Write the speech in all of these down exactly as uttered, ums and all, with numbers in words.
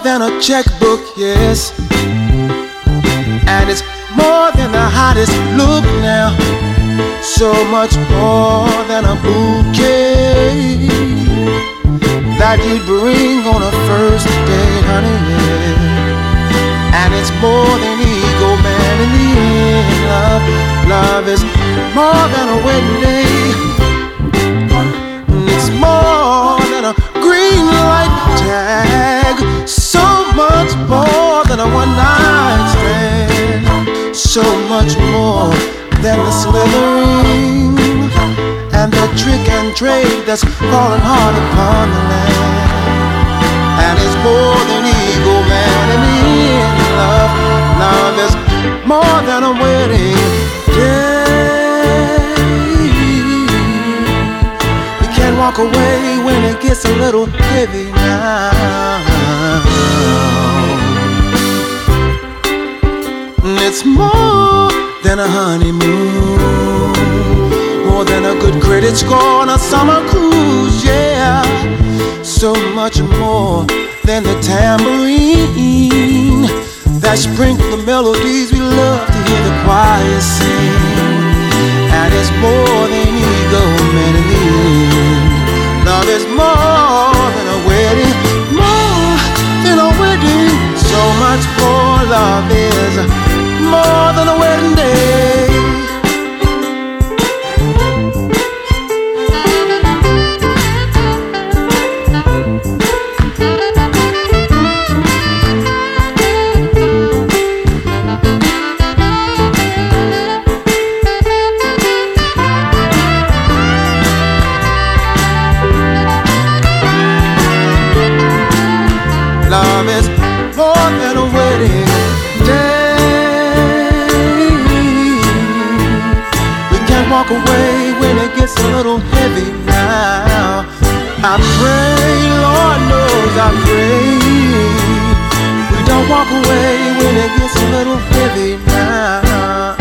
than a checkbook, yes. And it's more than the hottest look now. So much more than a bouquet that you'd bring on a first date, honey, yeah. And it's more than ego, man, in the end. Love, love is more than a wedding day. It's more than a green light tag. So much more than a one night stand. So much more than the slithering and the trick and trade that's falling hard upon the land. And it's more than ego, man, and in love, love is more than a wedding day. You can't walk away when it gets a little heavy now. It's more than a honeymoon, more than a good credit score on a summer cruise, yeah. So much more than the tambourine that sprinkle the melodies we love to hear the choir sing. And it's more than ego, man, in the end. Love is more than a wedding, more than a wedding. So much more. Love is more than a wedding day. Love is more than a wedding day. We can't walk away when it gets a little heavy now. I pray, Lord knows I pray, we don't walk away when it gets a little heavy now.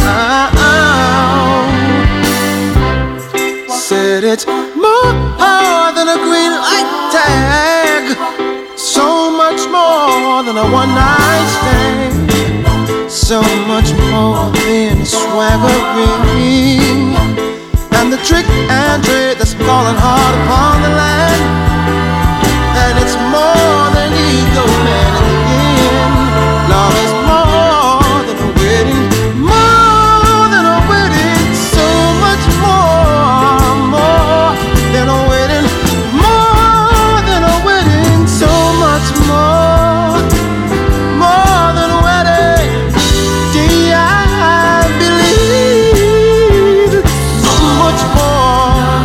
Said it's more than a green light tag. So much more than a one night stand. So much more than swaggering and the trick and trade that's falling hard upon the land. And it's more than ego, man, in the end. Love is more than a wedding, more than a wedding. So much more, more than a wedding, more than a wedding. So much more, more than a wedding. Do I believe so much more?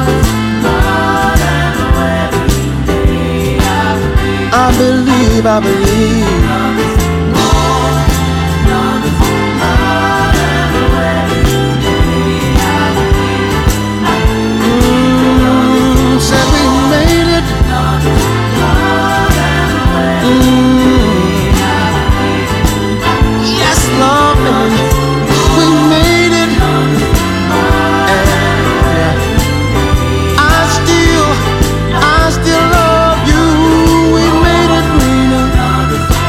I believe, I believe. Mm, said we made it. Yes, love, we made it. And I still, I still love you. We made it, we know.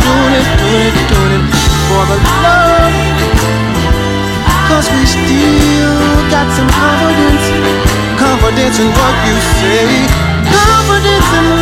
doing it, doing it, doing it for the love. Cause we still got some confidence, confidence in what you say, confidence in